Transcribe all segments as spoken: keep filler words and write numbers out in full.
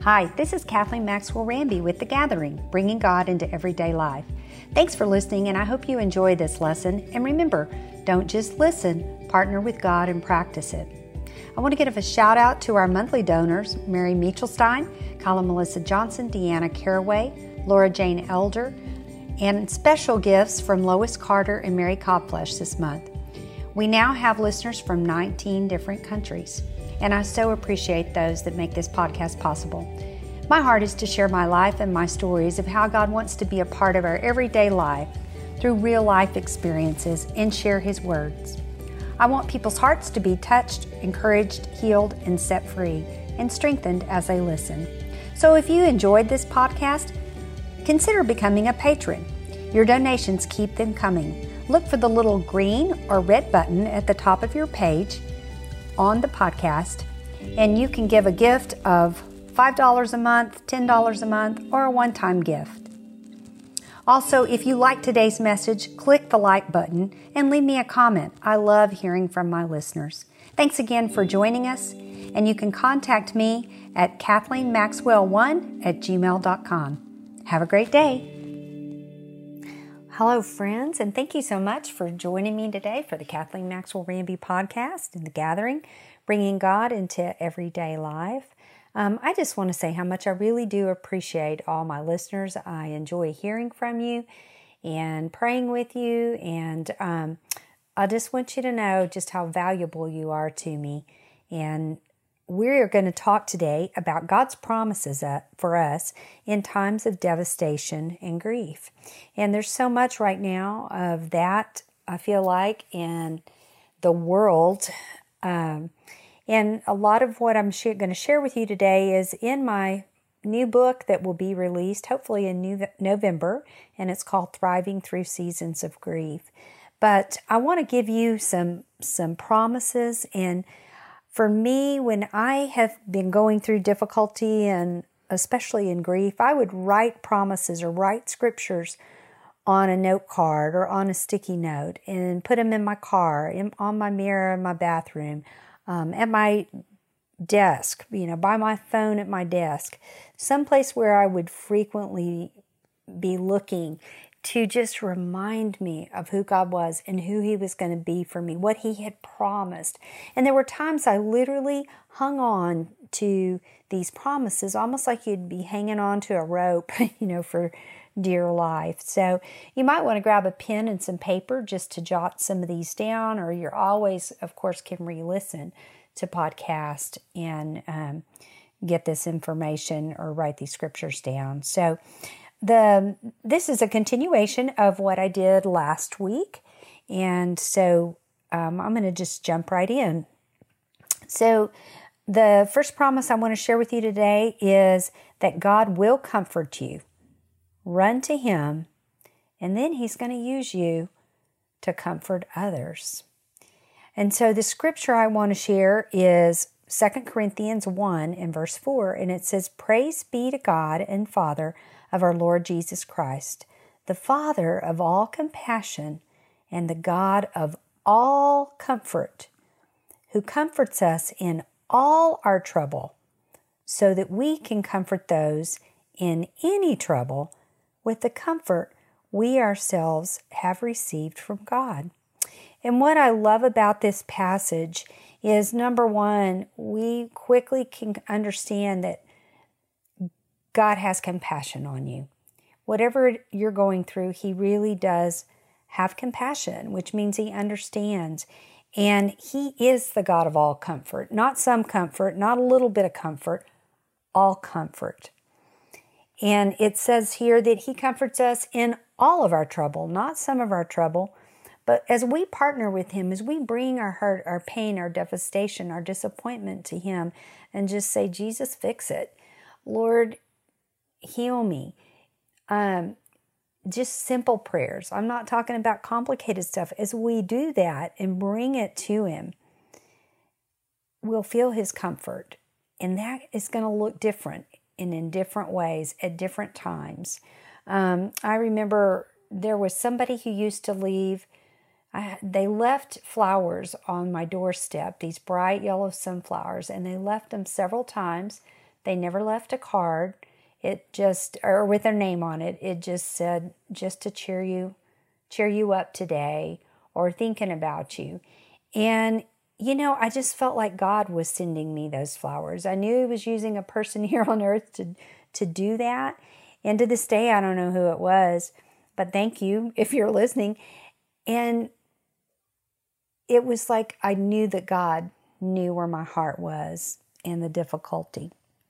Hi, this is Kathleen Maxwell Ramby with The Gathering, bringing God into everyday life. Thanks for listening, and I hope you enjoy this lesson. And remember, don't just listen, partner with God and practice it. I want to give a shout out to our monthly donors, Mary Michelstein, Kyla Melissa Johnson, Deanna Caraway, Laura Jane Elder, and special gifts from Lois Carter and Mary Codflesh this month. We now have listeners from nineteen different countries, and I so appreciate those that make this podcast possible. My heart is to share my life and my stories of how God wants to be a part of our everyday life through real life experiences and share His words. I want people's hearts to be touched, encouraged, healed, and set free, and strengthened as they listen. So if you enjoyed this podcast, consider becoming a patron. Your donations keep them coming. Look for the little green or red button at the top of your page on the podcast, and you can give a gift of five dollars a month, ten dollars a month, or a one-time gift. Also, if you like today's message, click the like button and leave me a comment. I love hearing from my listeners. Thanks again for joining us, and you can contact me at kathleen maxwell one at gmail dot com. Have a great day. Hello, friends, and thank you so much for joining me today for the Kathleen Maxwell Ramby podcast and The Gathering, bringing God into everyday life. Um, I just want to say how much I really do appreciate all my listeners. I enjoy hearing from you and praying with you, and um, I just want you to know just how valuable you are to me. And we're going to talk today about God's promises for us in times of devastation and grief. And there's so much right now of that, I feel like, in the world. Um, and a lot of what I'm sh- going to share with you today is in my new book that will be released hopefully in new- November, and it's called Thriving Through Seasons of Grief. But I want to give you some some promises. And for me, when I have been going through difficulty and especially in grief, I would write promises or write scriptures on a note card or on a sticky note and put them in my car, in, on my mirror in my bathroom, um, at my desk, you know, by my phone at my desk, someplace where I would frequently be looking to just remind me of who God was and who He was going to be for me, what He had promised. And there were times I literally hung on to these promises, almost like you'd be hanging on to a rope, you know, for dear life. So you might want to grab a pen and some paper just to jot some of these down, or you're always, of course, can re-listen to podcast and um, get this information or write these scriptures down. So The this is a continuation of what I did last week, and so um, I'm going to just jump right in. So the first promise I want to share with you today is that God will comfort you. Run to Him, and then He's going to use you to comfort others. And so the scripture I want to share is Second Corinthians one and verse four, and it says, "Praise be to God and Father of our Lord Jesus Christ, the Father of all compassion and the God of all comfort, who comforts us in all our trouble, so that we can comfort those in any trouble with the comfort we ourselves have received from God." And what I love about this passage is, number one, we quickly can understand that God has compassion on you. Whatever you're going through, He really does have compassion, which means He understands. And He is the God of all comfort, not some comfort, not a little bit of comfort, all comfort. And it says here that He comforts us in all of our trouble, not some of our trouble. But as we partner with Him, as we bring our hurt, our pain, our devastation, our disappointment to Him and just say, "Jesus, fix it. Lord, heal me." Um, just simple prayers. I'm not talking about complicated stuff. As we do that and bring it to Him, we'll feel His comfort. And that is going to look different and in different ways at different times. Um, I remember there was somebody who used to leave, I, they left flowers on my doorstep, these bright yellow sunflowers, and they left them several times They never left a card. It just, or with their name on it, it just said, just to cheer you, cheer you up today, or thinking about you. And, you know, I just felt like God was sending me those flowers. I knew He was using a person here on earth to, to do that. And to this day, I don't know who it was, but thank you if you're listening. And it was like I knew that God knew where my heart was and the difficulty.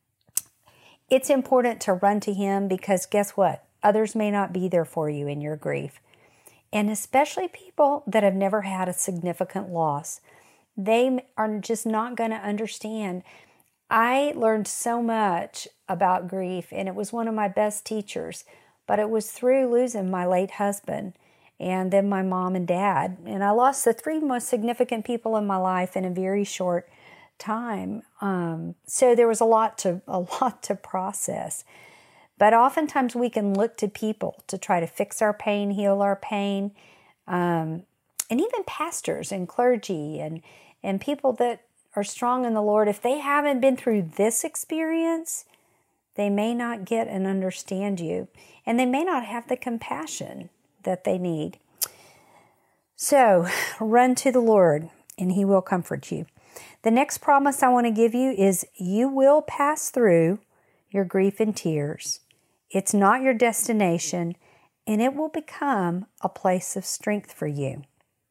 It's important to run to Him because guess what? Others may not be there for you in your grief. And especially people that have never had a significant loss. They are just not going to understand. I learned so much about grief, and it was one of my best teachers. But it was through losing my late husband and then my mom and dad. And I lost the three most significant people in my life in a very short time. Um, so there was a lot to a lot to process. But oftentimes we can look to people to try to fix our pain, heal our pain, um, and even pastors and clergy and and people that are strong in the Lord. If they haven't been through this experience, they may not get and understand you, and they may not have the compassion that they need. So run to the Lord, and He will comfort you. The next promise I want to give you is you will pass through your grief and tears. It's not your destination, and it will become a place of strength for you.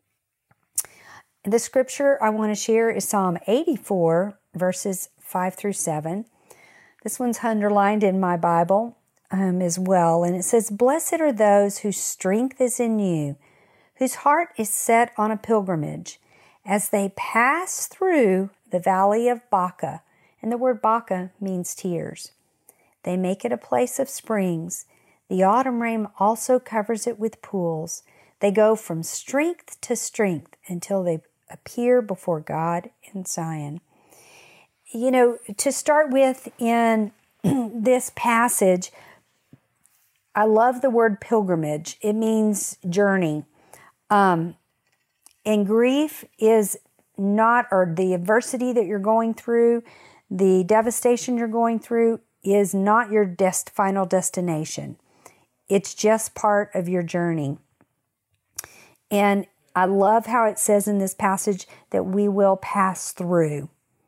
The scripture I want to share is Psalm eighty-four, verses five through seven. This one's underlined in my Bible um, as well, and it says, "Blessed are those whose strength is in you, whose heart is set on a pilgrimage, as they pass through the valley of Baca." And the word Baca means tears. "They make it a place of springs. The autumn rain also covers it with pools. They go from strength to strength until they appear before God in Zion." You know, to start with in this passage, I love the word pilgrimage. It means journey. Um, and grief is not, or the adversity that you're going through, the devastation you're going through is not your dest- final destination. It's just part of your journey. And I love how it says in this passage that we will pass through.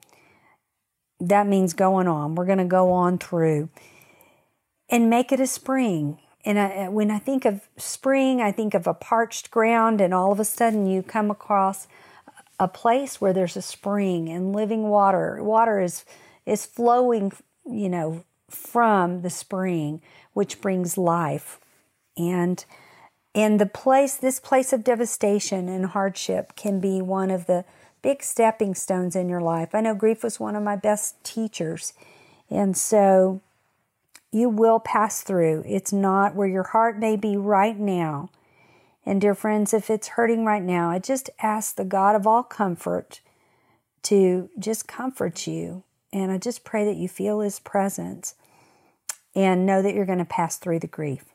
That means going on. We're going to go on through and make it a spring. And I, when I think of spring, I think of a parched ground, and all of a sudden you come across a place where there's a spring and living water. Water is is flowing, you know, from the spring, which brings life. And and the place, this place of devastation and hardship can be one of the big stepping stones in your life. I know grief was one of my best teachers. And so you will pass through. It's not where your heart may be right now. And dear friends, if it's hurting right now, I just ask the God of all comfort to just comfort you. And I just pray that you feel His presence and know that you're going to pass through the grief.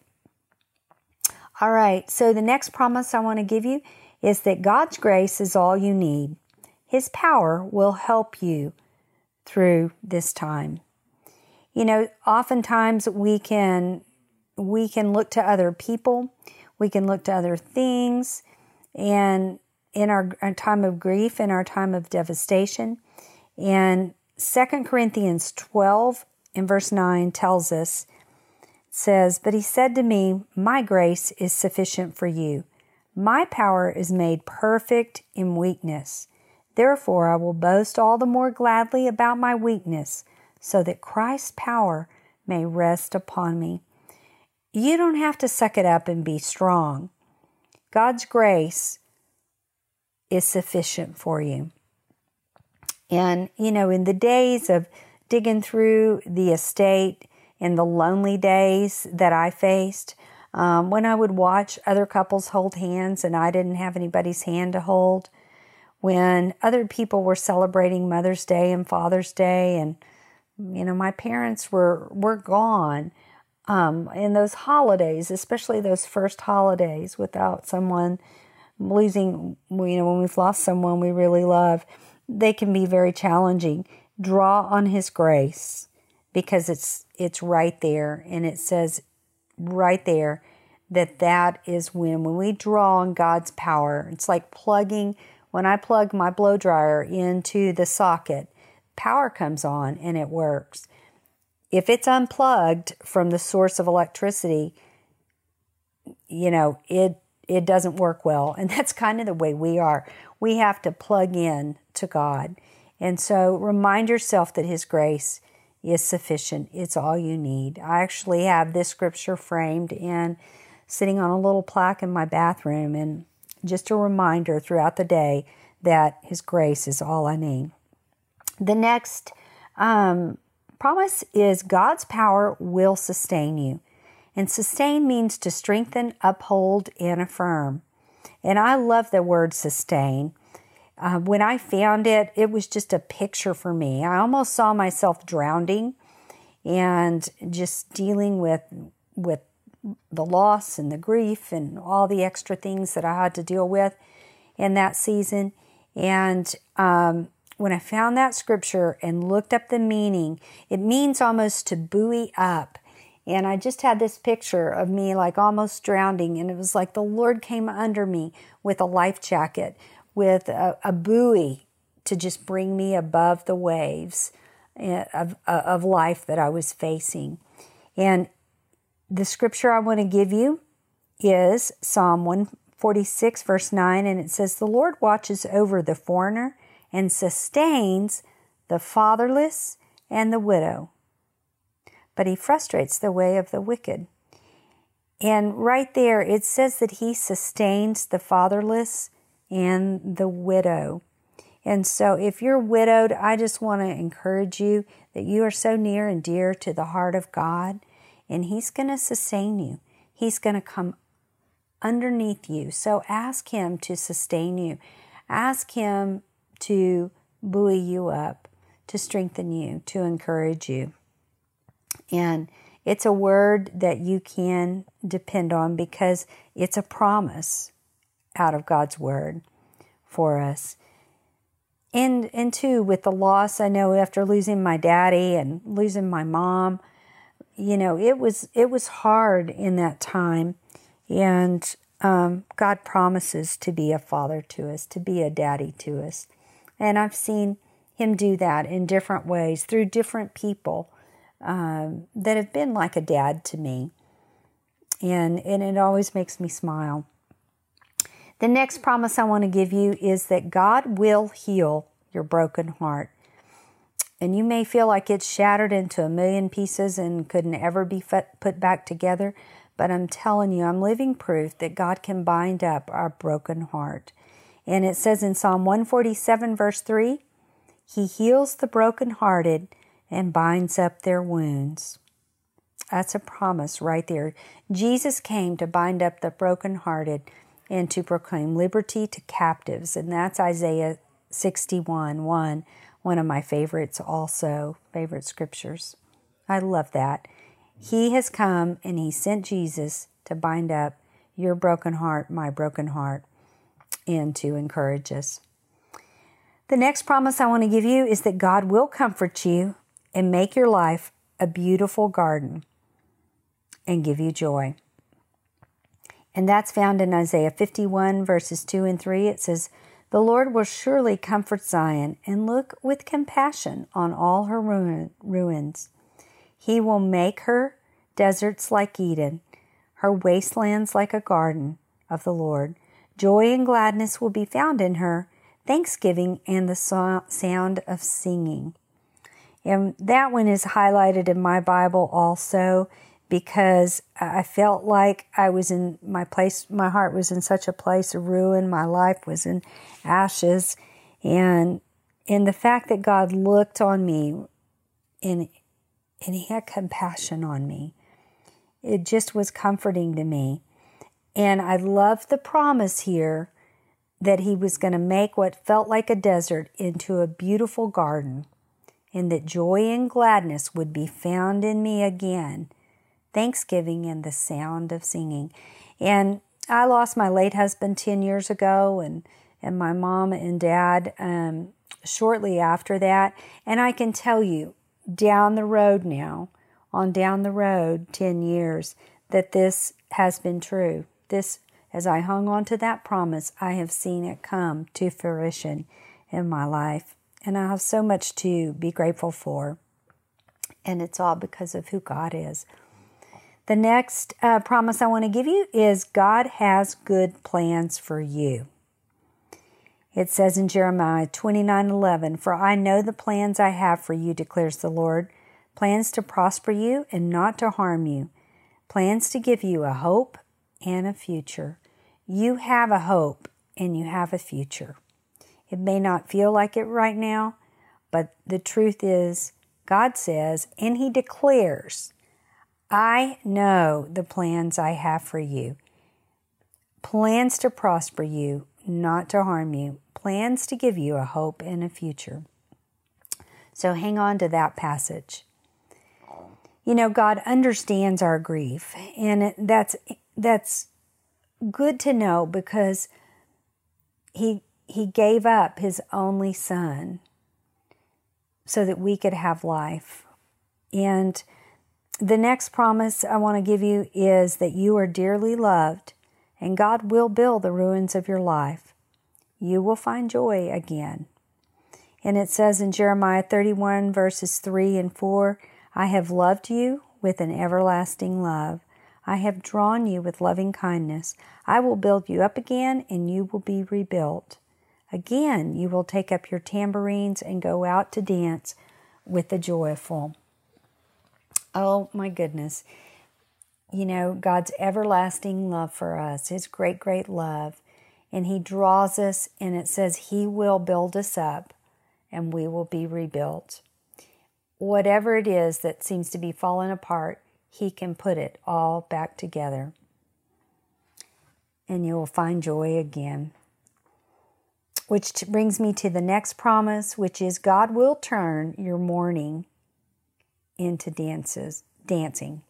All right, so the next promise I want to give you is that God's grace is all you need. His power will help you through this time. You know, oftentimes we can we can look to other people, we can look to other things, and in our, our time of grief, in our time of devastation. And Second Corinthians twelve in verse nine tells us, it says, "But He said to me, my grace is sufficient for you. My power is made perfect in weakness. Therefore, I will boast all the more gladly about my weakness, so that Christ's power may rest upon me." You don't have to suck it up and be strong. God's grace is sufficient for you. And, you know, in the days of digging through the estate, in the lonely days that I faced, um, when I would watch other couples hold hands and I didn't have anybody's hand to hold, when other people were celebrating Mother's Day and Father's Day, and you know my parents were were gone, um, in those holidays, especially those first holidays, without someone losing, you know, when we've lost someone we really love, they can be very challenging. Draw on His grace. because it's it's right there, and it says right there that that is when when we draw on God's power. It's like plugging, when I plug my blow dryer into the socket, power comes on and it works. If it's unplugged from the source of electricity, you know, it it doesn't work well. And that's kind of the way we are. We have to plug in to God. And so remind yourself that His grace is sufficient. It's all you need. I actually have this scripture framed and sitting on a little plaque in my bathroom, and just a reminder throughout the day that His grace is all I need. The next um, promise is God's power will sustain you. And sustain means to strengthen, uphold, and affirm. And I love the word sustain. Uh, when I found it, it was just a picture for me. I almost saw myself drowning and just dealing with with the loss and the grief and all the extra things that I had to deal with in that season. And um, when I found that scripture and looked up the meaning, it means almost to buoy up. And I just had this picture of me like almost drowning, and it was like the Lord came under me with a life jacket, with a, a buoy to just bring me above the waves of, of life that I was facing. And the scripture I want to give you is Psalm one forty-six, verse nine, and it says, "The Lord watches over the foreigner and sustains the fatherless and the widow, but He frustrates the way of the wicked." And right there, it says that He sustains the fatherless and the widow. And so if you're widowed, I just want to encourage you that you are so near and dear to the heart of God, and He's going to sustain you. He's going to come underneath you. So ask Him to sustain you. Ask Him to buoy you up, to strengthen you, to encourage you. And it's a word that you can depend on because it's a promise out of God's word for us. And, and two, with the loss, I know after losing my daddy and losing my mom, you know, it was it was hard in that time. And um, God promises to be a father to us, to be a daddy to us. And I've seen Him do that in different ways through different people um, that have been like a dad to me. And, and it always makes me smile. The next promise I want to give you is that God will heal your broken heart. And you may feel like it's shattered into a million pieces and couldn't ever be put back together. But I'm telling you, I'm living proof that God can bind up our broken heart. And it says in Psalm one forty-seven, verse three, He heals the brokenhearted and binds up their wounds. That's a promise right there. Jesus came to bind up the brokenhearted and to proclaim liberty to captives. And that's Isaiah sixty-one, one, one of my favorites also, favorite scriptures. I love that. He has come and He sent Jesus to bind up your broken heart, my broken heart, and to encourage us. The next promise I want to give you is that God will comfort you and make your life a beautiful garden and give you joy. And that's found in Isaiah fifty-one, verses two and three. It says, "The Lord will surely comfort Zion and look with compassion on all her ruin, ruins. He will make her deserts like Eden, her wastelands like a garden of the Lord. Joy and gladness will be found in her, thanksgiving and the so- sound of singing." And that one is highlighted in my Bible also because I felt like I was in my place, my heart was in such a place of ruin, my life was in ashes, and and the fact that God looked on me and and He had compassion on me, it just was comforting to me. And I love the promise here that He was going to make what felt like a desert into a beautiful garden, and that joy and gladness would be found in me again, thanksgiving and the sound of singing. And I lost my late husband ten years ago, and, and my mom and dad um, shortly after that. And I can tell you down the road now, on down the road ten years, that this has been true. This, as I hung on to that promise, I have seen it come to fruition in my life. And I have so much to be grateful for. And it's all because of who God is. The next uh, promise I want to give you is God has good plans for you. It says in Jeremiah twenty-nine eleven, "For I know the plans I have for you, declares the Lord, plans to prosper you and not to harm you, plans to give you a hope and a future." You have a hope and you have a future. It may not feel like it right now, but the truth is, God says, and He declares, I know the plans I have for you. Plans to prosper you, not to harm you. Plans to give you a hope and a future. So hang on to that passage. You know, God understands our grief, and that's that's good to know, because He He gave up His only Son so that we could have life. And the next promise I want to give you is that you are dearly loved, and God will build the ruins of your life. You will find joy again. And it says in Jeremiah thirty-one, verses three and four, I have loved you with an everlasting love. I have drawn you with loving kindness. I will build you up again, and you will be rebuilt. Again, you will take up your tambourines and go out to dance with the joyful. Oh, my goodness. You know, God's everlasting love for us, His great, great love. And He draws us, and it says He will build us up, and we will be rebuilt. Whatever it is that seems to be falling apart, He can put it all back together. And you will find joy again. Which brings me to the next promise, which is God will turn your mourning into dances, dancing.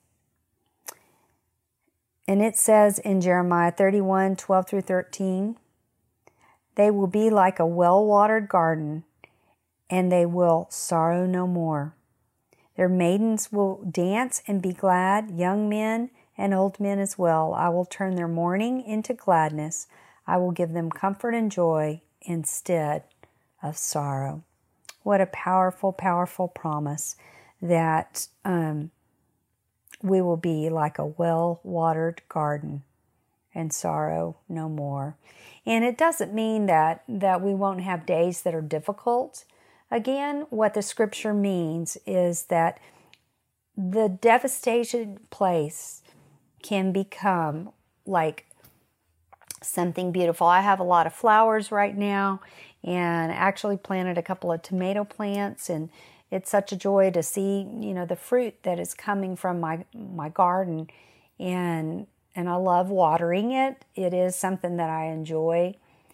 And it says in Jeremiah thirty-one, twelve through thirteen, they will be like a well-watered garden, and they will sorrow no more. Their maidens will dance and be glad, young men and old men as well. I will turn their mourning into gladness. I will give them comfort and joy instead of sorrow. What a powerful, powerful promise that um, we will be like a well-watered garden and sorrow no more. And it doesn't mean that, that we won't have days that are difficult. Again, what the scripture means is that the devastated place can become like something beautiful. I have a lot of flowers right now, and actually planted a couple of tomato plants, and it's such a joy to see, you know, the fruit that is coming from my my garden, and and I love watering it. It is something that I enjoy,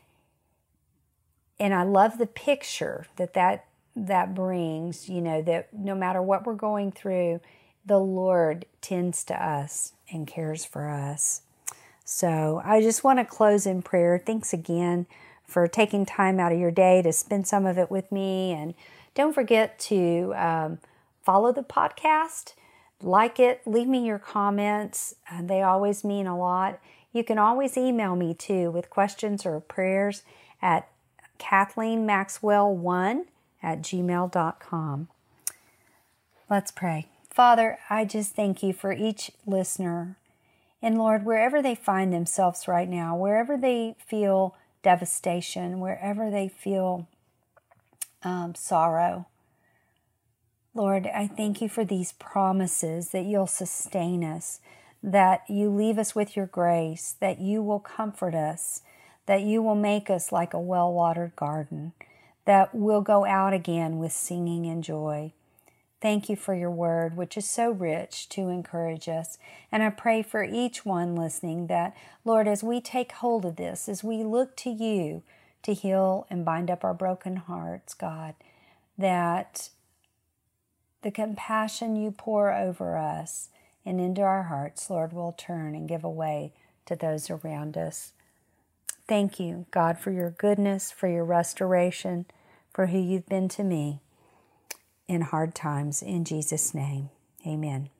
and I love the picture that that that brings. You know, that no matter what we're going through, the Lord tends to us and cares for us. So I just want to close in prayer. Thanks again for taking time out of your day to spend some of it with me. And don't forget to um, follow the podcast, like it, leave me your comments. Uh, they always mean a lot. You can always email me too with questions or prayers at Kathleen Maxwell one at gmail dot com. Let's pray. Father, I just thank you for each listener. And Lord, wherever they find themselves right now, wherever they feel devastation, wherever they feel um, sorrow, Lord, I thank you for these promises that you'll sustain us, that you leave us with your grace, that you will comfort us, that you will make us like a well-watered garden, that we'll go out again with singing and joy. Thank you for your word, which is so rich to encourage us. And I pray for each one listening that, Lord, as we take hold of this, as we look to you to heal and bind up our broken hearts, God, that the compassion you pour over us and into our hearts, Lord, will turn and give away to those around us. Thank you, God, for your goodness, for your restoration, for who you've been to me. in hard times. In Jesus' name, amen.